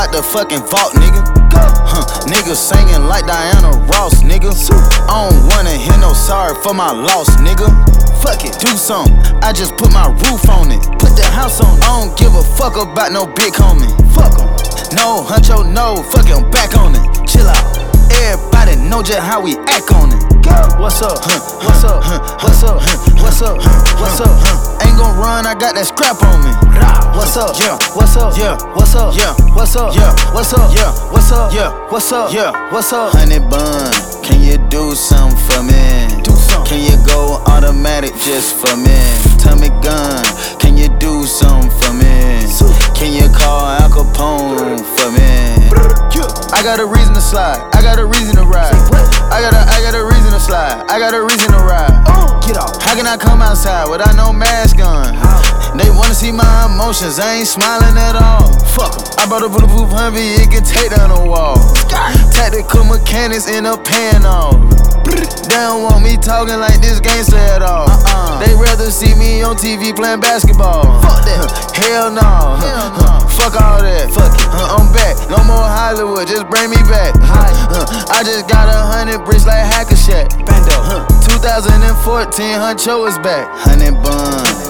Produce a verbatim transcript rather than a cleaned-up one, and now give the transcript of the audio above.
out the fucking vault, nigga. Huh, niggas singing like Diana Ross, nigga. I don't wanna hear no sorry for my loss, nigga. Fuck it, do something. I just put my roof on it. Put the house on it. I don't give a fuck about no big homie. Fuck em. No, huncho, no, fuck it, I'm back on it. Chill out. Everybody know just how we act on it. What's up? Huh, what's up? Huh, what's up? Huh, what's up? Huh, what's up? Huh. Ain't gon' run, I got that scrap on me. What's up? Yeah. What's up? Yeah. What's up? Yeah. What's up? Yeah. What's up? Yeah. What's up? Yeah. What's up? Yeah. What's up? Honey bun, can you do something for me? Do something. Can you go automatic just for me? Tommy gun, can you do something for me? Can you call Al Capone for me? I got a reason to slide, I got a reason to ride. I got a, I got a reason to slide, I got a reason to ride. Get off. How can I come outside without no mask on? They wanna see my emotions, I ain't smiling at all. Fuck em. I bought a bulletproof Humvee, it can take down a wall. Tactical mechanics in a pan off. They don't want me talking like this gangster at all. uh-uh. They rather see me on T V playing basketball. Fuck that. Hell no. Hell no. Fuck all that. Fuck it. Uh, I'm back. No more Hollywood, just bring me back. Uh, I just got a hundred bricks like Hackashack. Bando. Uh, two thousand fourteen, Huncho is back. Honey bun.